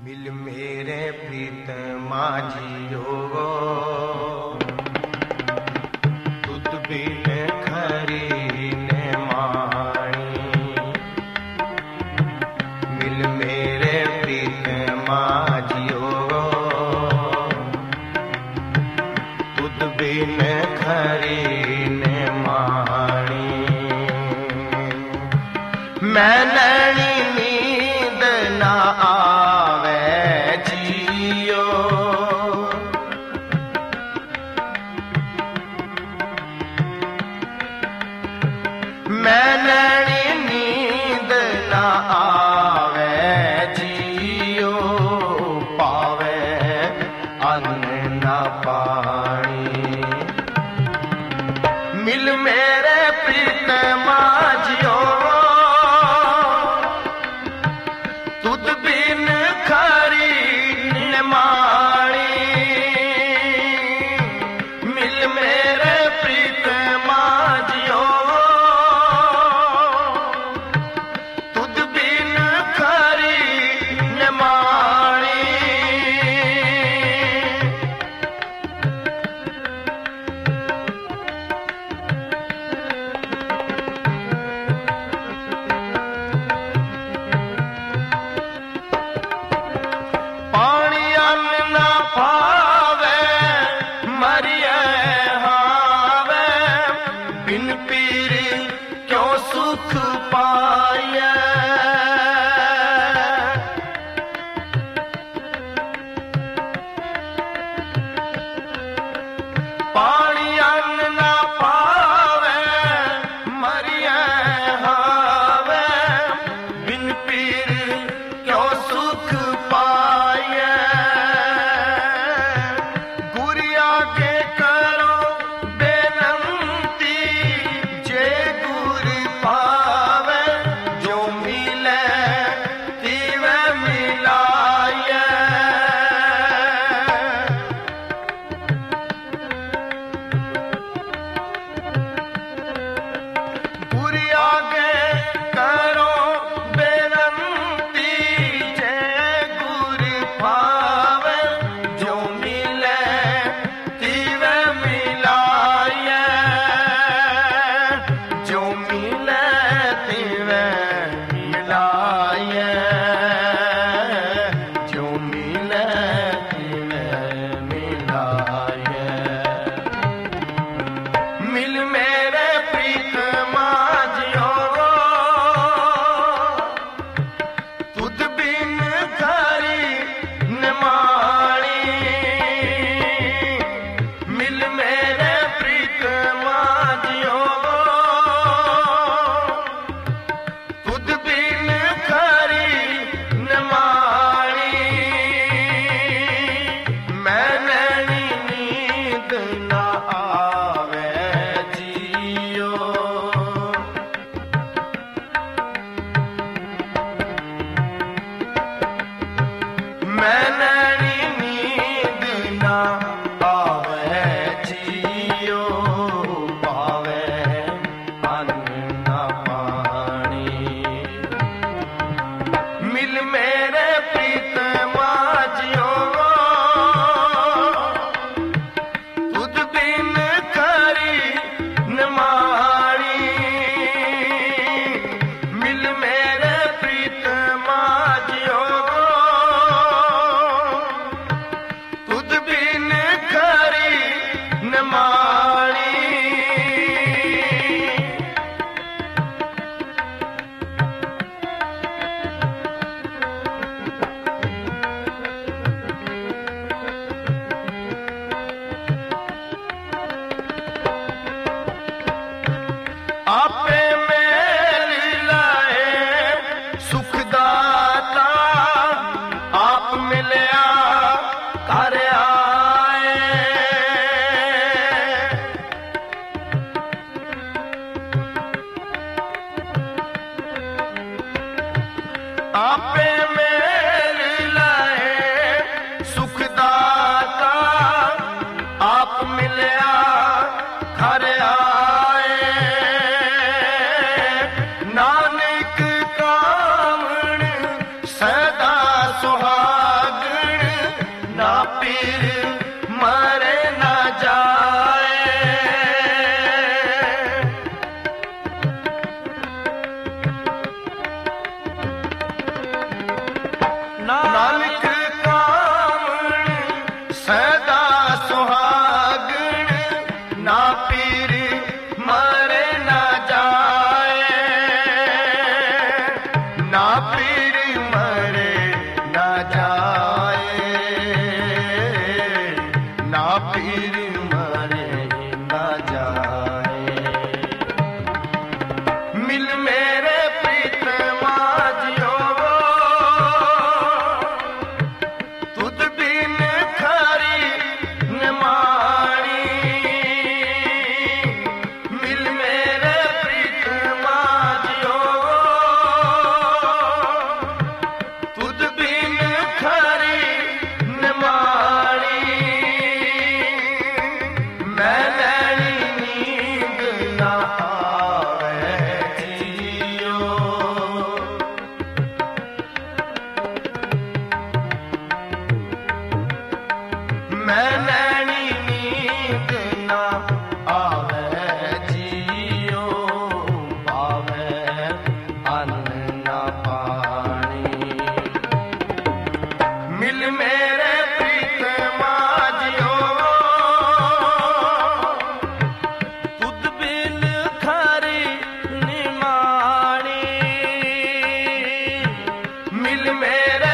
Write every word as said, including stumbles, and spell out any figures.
मिल मेरे प्रीत माझियो तुद बिन खरी ने माणी। मिल मेरे प्रीत माझियो तुद बिन खरी ने माणी। मैं नैनी नींद ना आवे जियो मैं नैनी नींद ना आवे जियो पावे अन्न ना पानी। मिल मेरे प्रीत माझियो तुद बिन खरी न माणी। मिल मेरे प्रीत माझियो तुद बिन खरी न माणी। पानी अन्न ना पावे मरिए हावे बिन पीर क्यों सुख पाए। पानी अन्न ना पावे मरिए हावे बिन पीर क्यों सुख पाए। गुरिया के करो बेनंती जे गुर पावे जो मिले तीवे मिलाए। गुरिया के करो बेनंती जे गुर पावे जो मिले तीवे मिलाए। जो मिले तीवे मिलाए। जो मिले तीवे मिलाए। मिल मेरे प्रीत माझियो तुद बिन खरी न माणी। मिल मेरे प्रीत माझियो तुद बिन खरी न माणी। मैं नैनी नींद ना आवे जियो मैं नैनी नींद ना आवे जियो पावे अन्न ना पानी। मिल मेरे प्रीत माझियो तुद बिन खरी न माणी। मिल मेरे प्रीत माझियो मेरे